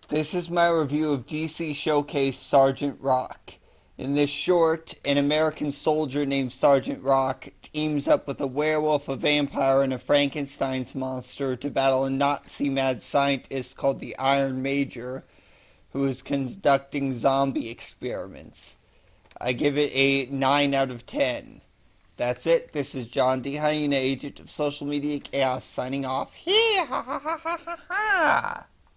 This is my review of DC Showcase Sergeant Rock. In this short, an American soldier named Sergeant Rock teams up with a werewolf, a vampire, and a Frankenstein's monster to battle a Nazi mad scientist called the Iron Major, who is conducting zombie experiments. I give it a 9 out of 10. That's it. This is John D. Hyena, agent of social media chaos, signing off. Hee ha ha ha ha ha ha!